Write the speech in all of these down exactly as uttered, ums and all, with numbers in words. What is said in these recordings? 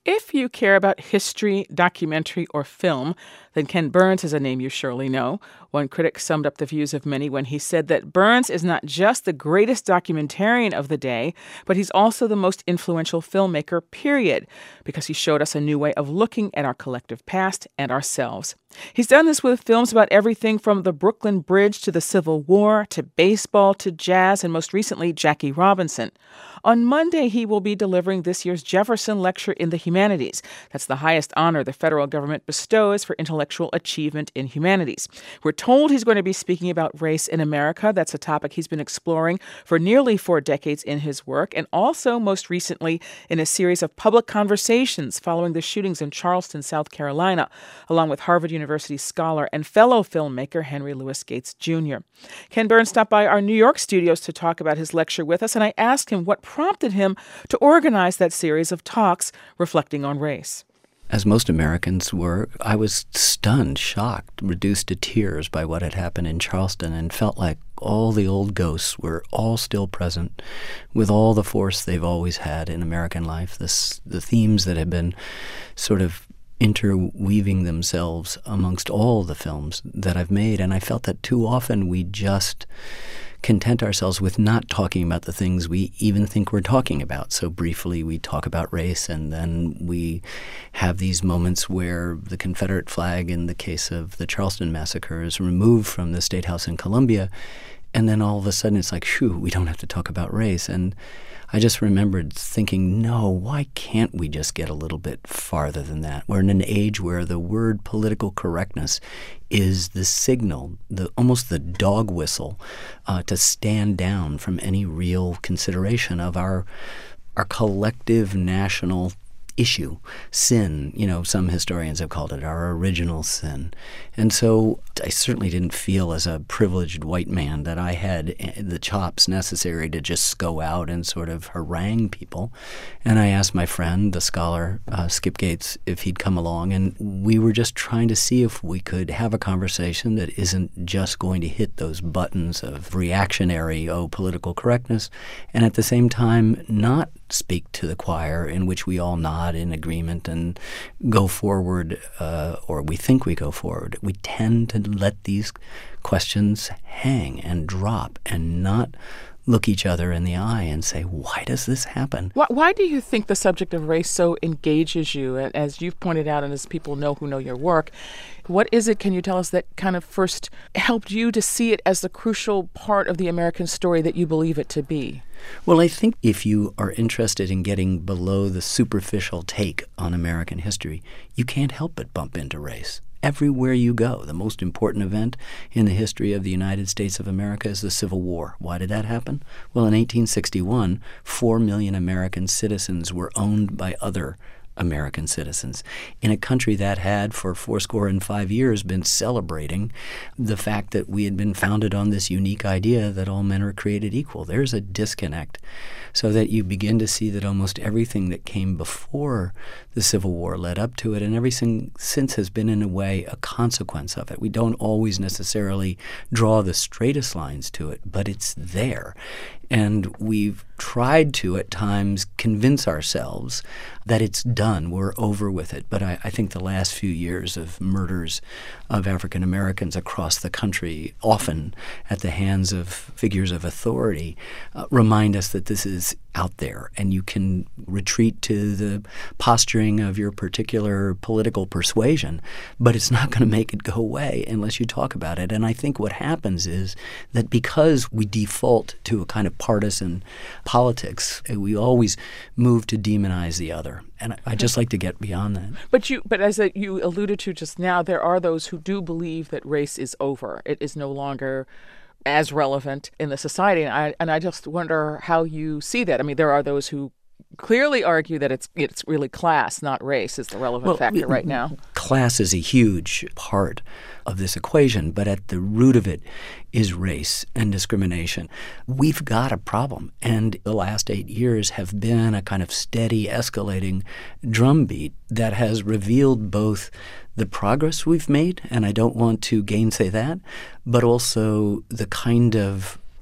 If you care about history, documentary, or film, then Ken Burns is a name you surely know. One critic summed up the views of many when he said that Burns is not just the greatest documentarian of the day, but he's also the most influential filmmaker, period, because he showed us a new way of looking at our collective past and ourselves. He's done this with films about everything from the Brooklyn Bridge to the Civil War, to baseball, to jazz, and most recently, Jackie Robinson. On Monday, he will be delivering this year's Jefferson Lecture in the Humanities. That's the highest honor the federal government bestows for intellectual achievement in humanities. We're told he's going to be speaking about race in America. That's a topic he's been exploring for nearly four decades in his work, and also most recently in a series of public conversations following the shootings in Charleston, South Carolina, along with Harvard University scholar and fellow filmmaker Henry Louis Gates Junior Ken Burns stopped by our New York studios to talk about his lecture with us, and I asked him what prompted him to organize that series of talks reflecting on race. As most Americans were, I was stunned, shocked, reduced to tears by what had happened in Charleston, and felt like all the old ghosts were all still present with all the force they've always had in American life, this, the themes that have been sort of interweaving themselves amongst all the films that I've made. And I felt that too often we just content ourselves with not talking about the things we even think we're talking about. So briefly we talk about race, and then we have these moments where the Confederate flag in the case of the Charleston massacre is removed from the State House in Columbia, and then all of a sudden it's like, phew, we don't have to talk about race. And I just remembered thinking, no, why can't we just get a little bit farther than that? We're in an age where the word political correctness is the signal, the almost the dog whistle, uh, to stand down from any real consideration of our our collective national issue, sin. You know, some historians have called it our original sin. And so I certainly didn't feel as a privileged white man that I had the chops necessary to just go out and sort of harangue people. And I asked my friend, the scholar uh, Skip Gates, if he'd come along, and we were just trying to see if we could have a conversation that isn't just going to hit those buttons of reactionary, oh, political correctness, and at the same time not speak to the choir in which we all nod in agreement and go forward, uh, or we think we go forward. We tend to let these questions hang and drop and not look each other in the eye and say, why does this happen? Why, why do you think the subject of race so engages you? As you've pointed out, and as people know who know your work, what is it, can you tell us, that kind of first helped you to see it as the crucial part of the American story that you believe it to be? Well, I think if you are interested in getting below the superficial take on American history, you can't help but bump into race. Everywhere you go, the most important event in the history of the United States of America is the Civil War. Why did that happen? Well, in eighteen sixty-one, four million American citizens were owned by other American citizens in a country that had for fourscore and five years been celebrating the fact that we had been founded on this unique idea that all men are created equal. There's a disconnect, so that you begin to see that almost everything that came before the Civil War led up to it, and everything since has been, in a way, a consequence of it. We don't always necessarily draw the straightest lines to it, but it's there. And we've tried to, at times, convince ourselves that it's done, we're over with it. But I, I think the last few years of murders of African Americans across the country, often at the hands of figures of authority, uh, remind us that this is out there, and you can retreat to the posturing of your particular political persuasion, but it's not going to make it go away unless you talk about it. And I think what happens is that because we default to a kind of partisan politics, we always move to demonize the other. And I just like to get beyond that. But you, but as a, you alluded to just now, there are those who do believe that race is over. It is no longer as relevant in the society. And I, and I just wonder how you see that. I mean, there are those who clearly argue that it's it's really class, not race, is the relevant well, factor right now. Class is a huge part of this equation, but at the root of it is race and discrimination. We've got a problem, and the last eight years have been a kind of steady, escalating drumbeat that has revealed both the progress we've made, and I don't want to gainsay that, but also the kind of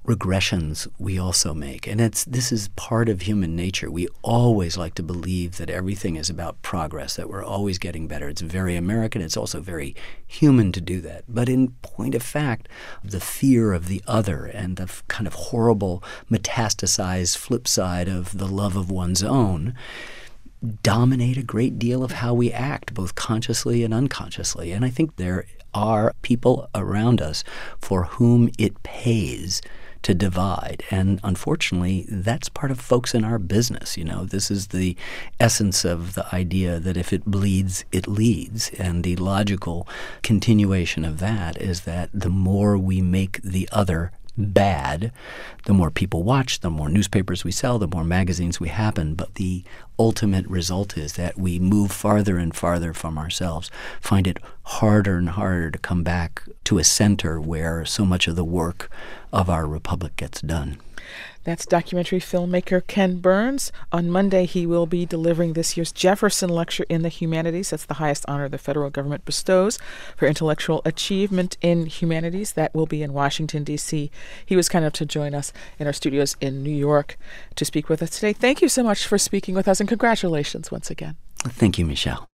regressions we also make. And it's this is part of human nature. We always like to believe that everything is about progress, that we're always getting better. It's very American. It's also very human to do that. But in point of fact, the fear of the other and the kind of horrible metastasized flip side of the love of one's own dominate a great deal of how we act, both consciously and unconsciously. And I think there are people around us for whom it pays to divide. And unfortunately, that's part of folks in our business. You know, this is the essence of the idea that if it bleeds, it leads. And the logical continuation of that is that the more we make the other bad, the more people watch, the more newspapers we sell, the more magazines we happen. But the ultimate result is that we move farther and farther from ourselves, find it harder and harder to come back to a center where so much of the work of our republic gets done. That's documentary filmmaker Ken Burns. On Monday, he will be delivering this year's Jefferson Lecture in the Humanities. That's the highest honor the federal government bestows for intellectual achievement in humanities. That will be in Washington, D C He was kind enough to join us in our studios in New York to speak with us today. Thank you so much for speaking with us, and congratulations once again. Thank you, Michelle.